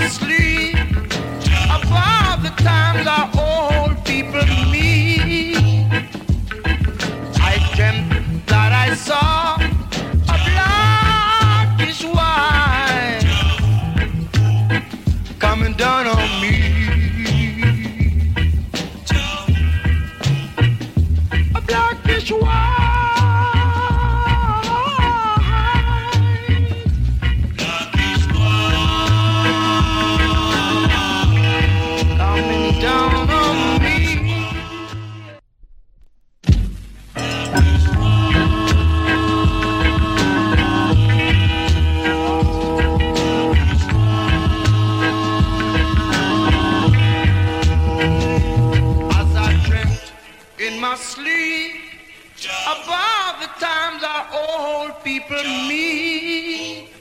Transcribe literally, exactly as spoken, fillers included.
sleep, above the times our old people meet, I dreamt that I saw a blackish white coming down on me. A blackish white. Down on me. As I dreamt in my sleep, above the times our old people meet,